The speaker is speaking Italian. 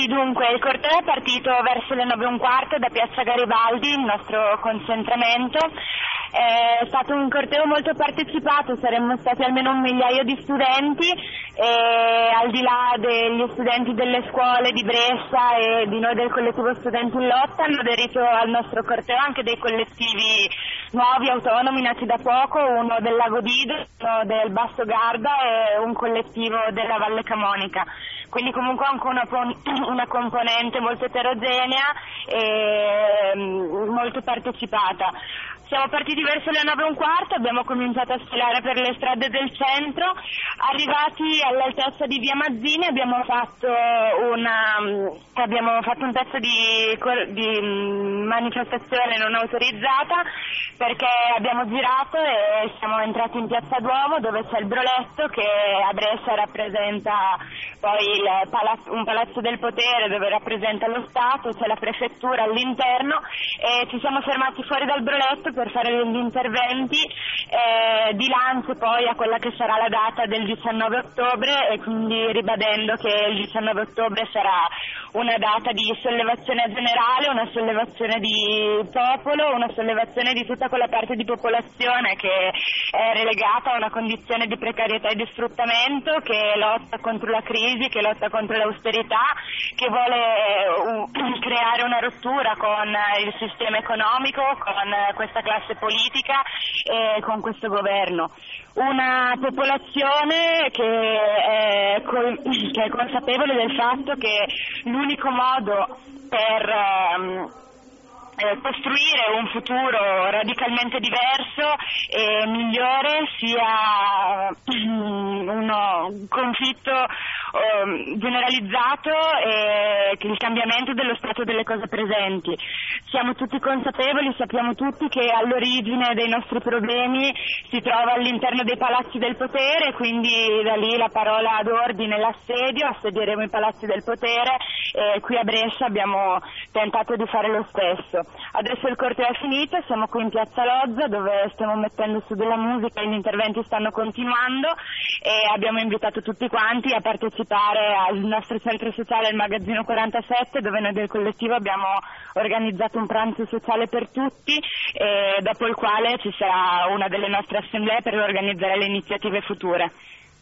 Sì, dunque, il corteo è partito verso le 9:15 da Piazza Garibaldi, il nostro concentramento. È stato un corteo molto partecipato, saremmo stati almeno 1 migliaio di studenti e al di là degli studenti delle scuole di Brescia e di noi del collettivo Studenti in Lotta hanno aderito al nostro corteo anche dei collettivi nuovi, autonomi, nati da poco, uno del Lago Dido, uno del Basso Garda e un collettivo della Valle Camonica. Quindi comunque anche una componente molto eterogenea e molto partecipata. Siamo partiti verso le 9:15, abbiamo cominciato a sfilare per le strade del centro, arrivati all'altezza di Via Mazzini abbiamo fatto un pezzo di manifestazione non autorizzata perché abbiamo girato e siamo entrati in Piazza Duomo dove c'è il Broletto che a Brescia rappresenta poi un palazzo del potere dove rappresenta lo Stato, c'è la prefettura all'interno e ci siamo fermati fuori dal Broletto per fare degli interventi di lance poi a quella che sarà la data del 19 ottobre e quindi ribadendo che il 19 ottobre sarà una data di sollevazione generale, una sollevazione di popolo, una sollevazione di tutta quella parte di popolazione che è relegata a una condizione di precarietà e di sfruttamento, che lotta contro la crisi, che lotta contro l'austerità, che vuole creare una rottura con il sistema economico, con questa classe politica e con questo governo. Una popolazione che è consapevole del fatto che l'unico modo per costruire un futuro radicalmente diverso e migliore sia un conflitto generalizzato e il cambiamento dello stato delle cose presenti. Siamo tutti consapevoli, sappiamo tutti che all'origine dei nostri problemi si trova all'interno dei palazzi del potere, quindi da lì la parola d'ordine, l'assedio, assedieremo i palazzi del potere e qui a Brescia abbiamo tentato di fare lo stesso. Adesso il corteo è finito, siamo qui in Piazza Loggia dove stiamo mettendo su della musica e gli interventi stanno continuando e abbiamo invitato tutti quanti a partecipare al nostro centro sociale, il Magazzino 47, dove noi del collettivo abbiamo organizzato un pranzo sociale per tutti e dopo il quale ci sarà una delle nostre assemblee per organizzare le iniziative future.